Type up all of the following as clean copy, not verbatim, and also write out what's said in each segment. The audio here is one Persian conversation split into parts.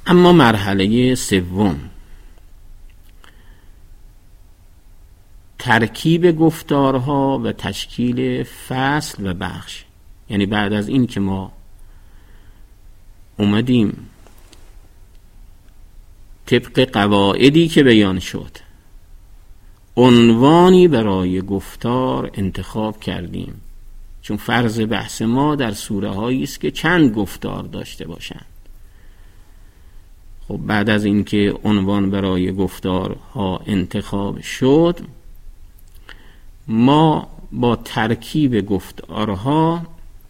اما مرحله سوم، ترکیب گفتارها و تشکیل فصل و بخش. یعنی بعد از این که ما اومدیم طبق قواعدی که بیان شد عنوانی برای گفتار انتخاب کردیم، چون فرض بحث ما در سوره هایی است که چند گفتار داشته باشند. خب بعد از این که عنوان برای گفتارها انتخاب شد، ما با ترکیب گفتارها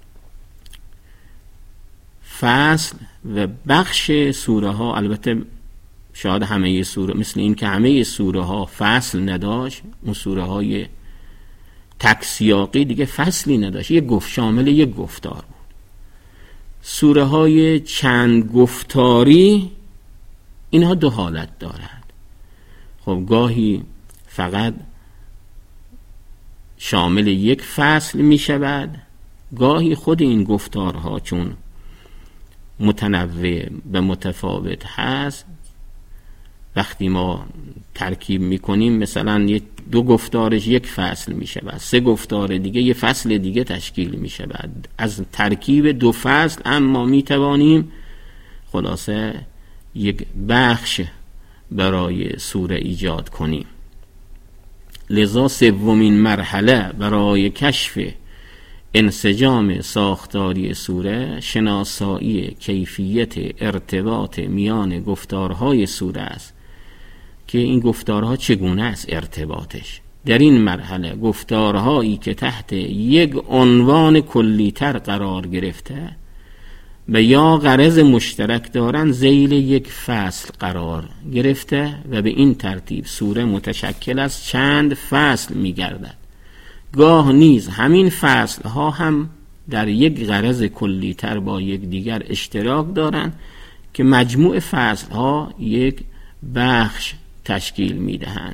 فصل و بخش سوره ها، البته شاید همه سوره، مثل این که همه سوره ها فصل نداشت، اون سوره های تک سیاقی دیگه فصلی نداشت، شامل یک گفتار بود. سوره های چند گفتاری اینها دو حالت دارند. خب گاهی فقط شامل یک فصل می شود، گاهی خود این گفتارها چون متنوع و متفاوت هست، وقتی ما ترکیب میکنیم مثلا دو گفتارش یک فصل میشود، سه گفتار دیگه یه فصل دیگه تشکیل میشود. از ترکیب دو فصل اما میتوانیم خلاصه یک بخش برای سوره ایجاد کنیم. لذا سومین مرحله برای کشف انسجام ساختاری سوره شناسایی کیفیت ارتباط میان گفتارهای سوره است که این گفتارها چگونه است ارتباطش. در این مرحله گفتارهایی که تحت یک عنوان کلی‌تر قرار گرفته و یا غرض مشترک دارند ذیل یک فصل قرار گرفته و به این ترتیب سوره متشکل از چند فصل می گردد. گاه نیز همین فصل ها هم در یک غرض کلی تر با یک دیگر اشتراک دارند که مجموع فصل ها یک بخش تشکیل می دهند.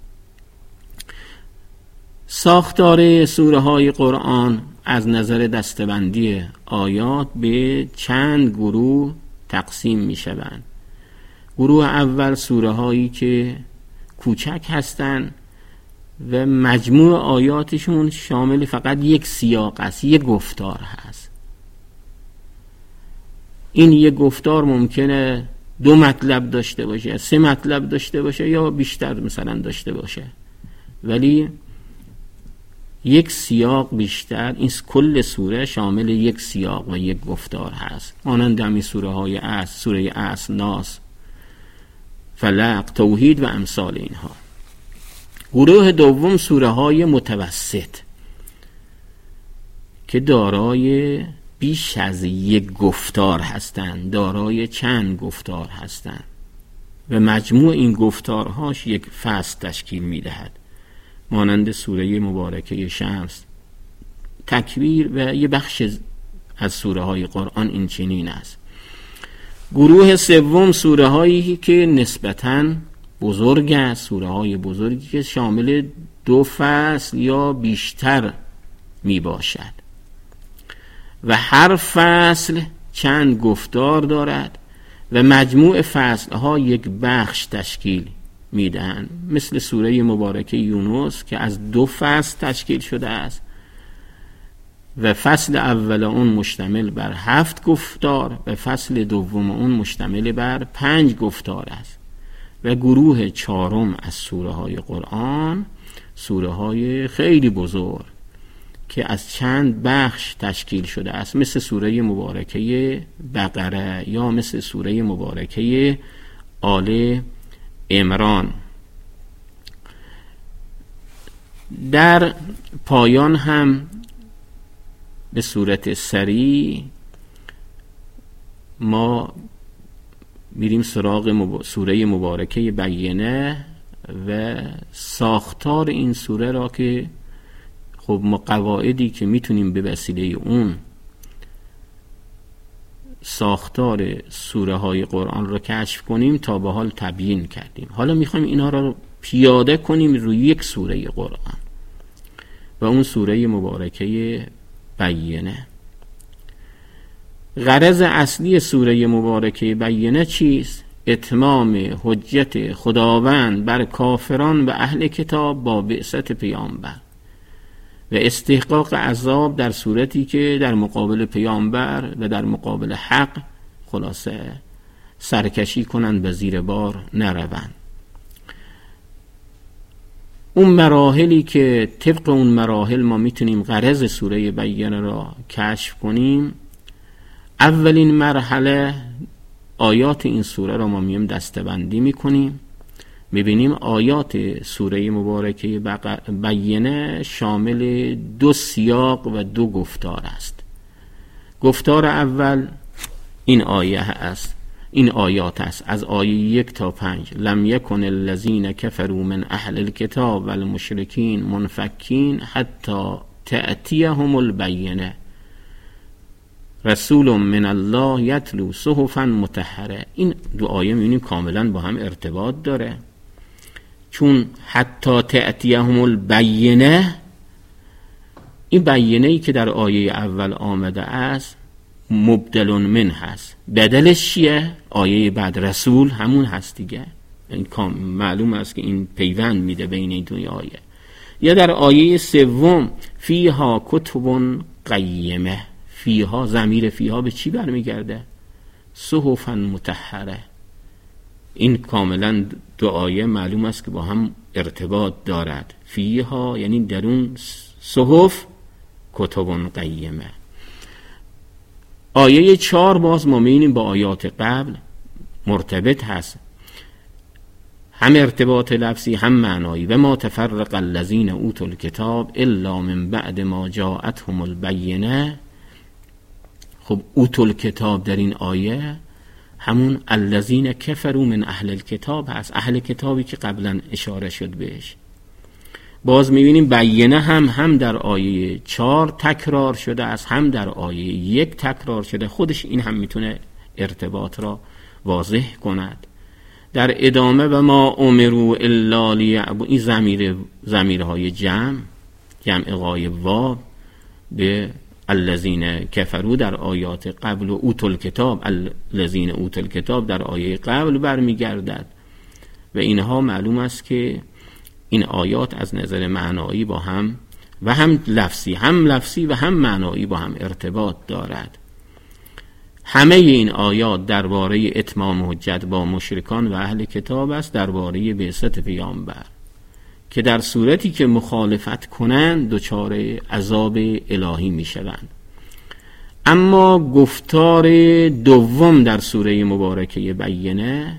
ساختار سوره های قرآن از نظر دستبندی آیات به چند گروه تقسیم می شوند. گروه اول سوره هایی که کوچک هستند و مجموع آیاتشون شامل فقط یک سیاق است، یک گفتار هست. این یک گفتار ممکنه 2 مطلب داشته باشه، 3 مطلب داشته باشه یا بیشتر مثلا داشته باشه، ولی یک سیاق بیشتر. این کل سوره شامل یک سیاق و یک گفتار هست، مانند همین سوره های عصر، سوره عصر، ناس، فلق، توحید و امثال اینها. گروه دوم سوره های متوسط که دارای بیش از یک گفتار هستند، دارای چند گفتار هستند و مجموع این گفتارهاش یک فصل تشکیل میدهد، مانند سوره مبارکه شمس، تکویر و یه بخش از سوره های قرآن این چنین است. گروه سوم سوره هایی که نسبتاً بزرگ است، سوره های بزرگی که شامل 2 فصل یا بیشتر می باشد و هر فصل چند گفتار دارد و مجموع فصل ها یک بخش تشکیل می دهند، مثل سوره مبارکه یونس که از 2 فصل تشکیل شده است و فصل اول اون مشتمل بر 7 گفتار و فصل دوم اون مشتمل بر 5 گفتار است. و گروه چهارم از سوره های قرآن سوره های خیلی بزرگ که از چند بخش تشکیل شده است، مثل سوره مبارکه بقره یا مثل سوره مبارکه آل عمران. در پایان هم به صورت سریع ما میریم سراغ سوره مبارکه بینه و ساختار این سوره را که خب ما قواعدی که میتونیم به وسیله اون ساختار سوره های قرآن را کشف کنیم تا به حال تبیین کردیم. حالا میخوایم اینا را پیاده کنیم روی یک سوره قرآن و اون سوره مبارکه بینه. غرض اصلی سوره مبارکه بینه چیست؟ اتمام حجت خداوند بر کافران و اهل کتاب با بعثت پیامبر و استحقاق عذاب در صورتی که در مقابل پیامبر و در مقابل حق خلاصه سرکشی کنند و زیر بار نروند. اون مراحلی که طبق اون مراحل ما میتونیم غرض سوره بینه را کشف کنیم، اولین مرحله آیات این سوره را ما میم دسته‌بندی میکنیم. میبینیم آیات سوره مبارکه بینه شامل 2 سیاق و 2 گفتار است. گفتار اول این آیه است، این آیات است، از آیه 1 تا 5. لم یکن الذین کفروا من اهل الکتاب والمشرکین منفکین حتی تأتیهم البینه رسول من الله یتلو صحفا مطهره. این 2 آیه می‌بینیم کاملا با هم ارتباط داره، چون حتی تأتیهم البینه، این بینه‌ای که در آیه اول آمده است مبدل من هست، بدلش چیه؟ آیه بعد رسول همون هست دیگه. این معلوم است که این پیوند میده بین این 2 آیه. یا در آیه 3 فیها کتب قیمه، فیها، ضمیر فیها به چی برمیگرده؟ صحفا مطهره. این کاملا 2 آیه معلوم است که با هم ارتباط دارد. فیها یعنی درون صحف کتب قیمه. آیه 4 باز ما می‌بینیم با آیات قبل مرتبط هست، هم ارتباط لفظی هم معنایی. و ما تفرق الذین اوتوا الکتاب الا من بعد ما جاءتهم البینه. خب اوتوا الکتاب در این آیه همون الذین کفروا من اهل الکتاب هست، اهل کتابی که قبلا اشاره شد بهش. باز میبینیم بینه هم در آیه 4 تکرار شده است، هم در آیه 1 تکرار شده. خودش این هم میتونه ارتباط را واضح کند. در ادامه و ما امروا الا لیعبدوا، این ضمیرهای جمع غایب و به الذین کفروا در آیات قبل و اوتوا الکتاب الذین اوتوا الکتاب در آیه قبل برمیگردد. و اینها معلوم است که این آیات از نظر معنایی با هم و هم لفظی و هم معنایی با هم ارتباط دارد. همه این آیات درباره اتمام حجت با مشرکان و اهل کتاب است، درباره بعثت پیامبر، که در صورتی که مخالفت کنند دچار عذاب الهی می شوند. اما گفتار دوم در سوره مبارکه بینه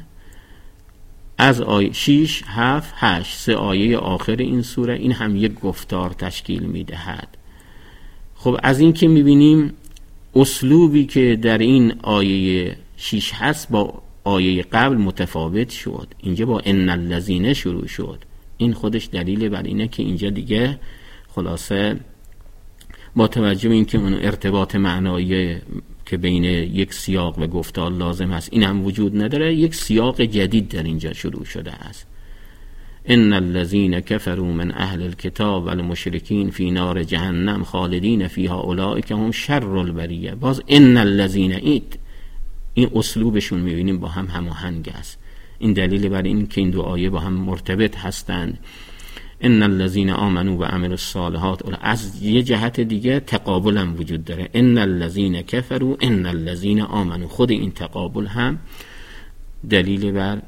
از آیه 6 7 8 3 آیه آخر این سوره، این هم یک گفتار تشکیل می دهد. خب از این که می بینیم اسلوبی که در این آیه 6 هست با آیه قبل متفاوت شد. اینجا با ان الذین شروع شد. این خودش دلیل بر اینه که اینجا دیگه خلاصه با توجه به اینکه اون ارتباط معنایی که بین یک سیاق و گفتار لازم هست این هم وجود نداره، یک سیاق جدید در اینجا شروع شده است. ان الذين كفروا من اهل الكتاب والمشركين في نار جهنم خالدین فيها اولئک هم شر البریه. باز ان الذين، این اسلوبشون میبینیم با هم هماهنگ است. این دلیل بر این که این 2 آیه با هم مرتبط هستند. ان الذين آمنوا و عملوا الصالحات، از یه جهت دیگه تقابل هم وجود داره. ان الذين كفروا ان الذين آمنوا، خود این تقابل هم دلیل بر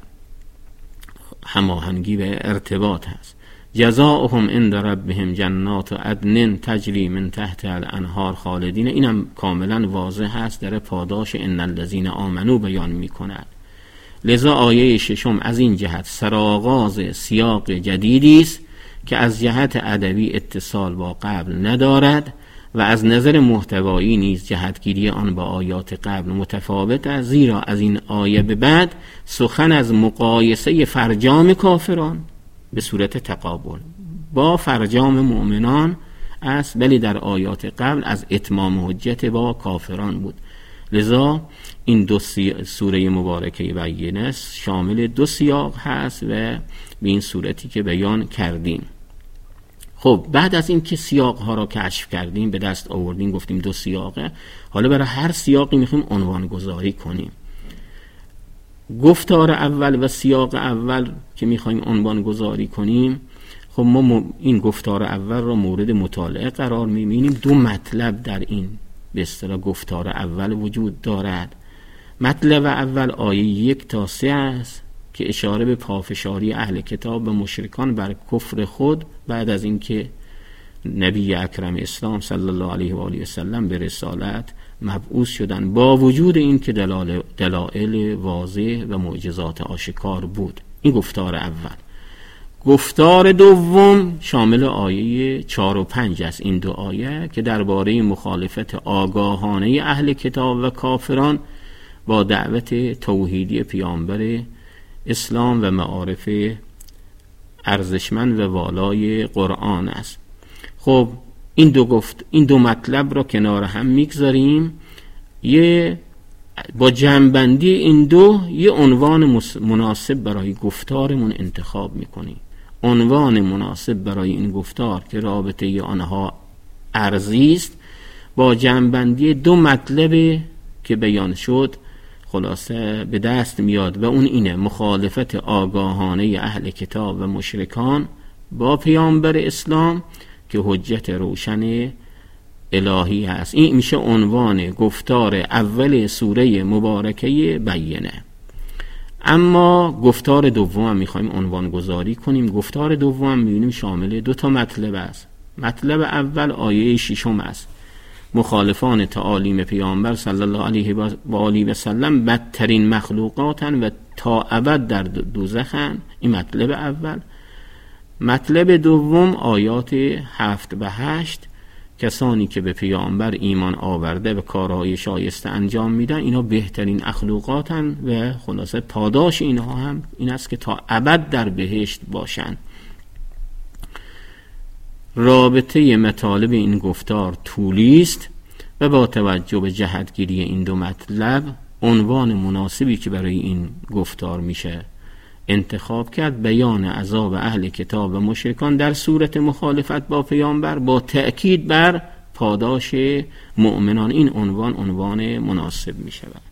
هماهنگی و ارتباط هست. جزاؤهم عند ربهم جنات عدن تجری من تحت الانهار خالدین، اینم کاملا واضح هست، در پاداش ان الذين آمنوا بیان میکند. لذا آیه 6 از این جهت سرآغاز سیاق جدیدی است که از جهت ادبی اتصال با قبل ندارد و از نظر محتوایی نیز جهتگیری آن با آیات قبل متفاوت است، زیرا از این آیه به بعد سخن از مقایسه فرجام کافران به صورت تقابل با فرجام مؤمنان است، ولی در آیات قبل از اتمام حجت با کافران بود. لذا این 2 سوره مبارکه بینه شامل 2 سیاق هست و به این صورتی که بیان کردیم. خب بعد از این که سیاق‌ها را کشف کردیم، به دست آوردیم، گفتیم 2 سیاقه، حالا برای هر سیاقی میخوایم عنوان گذاری کنیم. گفتار اول و سیاق اول که میخوایم عنوان گذاری کنیم، خب ما این گفتار اول را مورد مطالعه قرار میبینیم. 2 مطلب در این به اصطلاح گفتار اول وجود دارد. مطلب اول آیه 1 تا 3 است که اشاره به پافشاری اهل کتاب و مشرکان بر کفر خود بعد از اینکه نبی اکرم اسلام صلی الله علیه و آله و سلم به رسالت مبعوث شدن، با وجود این که دلایل واضح و معجزات آشکار بود. این گفتار اول. گفتار دوم شامل آیه 4 و 5 است. این 2 آیه که درباره مخالفت آگاهانه اهل کتاب و کافران با دعوت توحیدی پیامبر اسلام و معارف ارزشمند و والای قرآن است. خب این دو مطلب را کنار هم میگذاریم، با جمع‌بندی این 2 یه عنوان مناسب برای گفتارمون انتخاب میکنیم. عنوان مناسب برای این گفتار که رابطه آنها ارضی است، با جمع‌بندی 2 مطلب که بیان شد خلاصه به دست میاد و اون اینه: مخالفت آگاهانه اهل کتاب و مشرکان با پیامبر اسلام که حجت روشن الهی هست. این میشه عنوان گفتار اول سوره مبارکه بینه. اما گفتار دوم میخوایم عنوان گذاری کنیم. گفتار دوم میبینیم شامل 2 تا مطلب است. مطلب اول آیه 6 است: مخالفان تعالیم پیامبر صلی الله علیه و آله و سلم بدترین مخلوقاتن و تا ابد در دوزخن. این مطلب اول. مطلب دوم آیات 7 و 8: کسانی که به پیامبر ایمان آورده و کارهای شایسته انجام میدن اینا بهترین اخلاقاتن و خلاصه پاداش اینها هم این است که تا ابد در بهشت باشن. رابطه مطالب این گفتار طولی است و با توجه به جهتگیری این 2 مطلب عنوان مناسبی که برای این گفتار میشه انتخاب کرد بیان عذاب اهل کتاب و مشرکان در صورت مخالفت با پیامبر با تأکید بر پاداش مؤمنان. این عنوان مناسب میشه.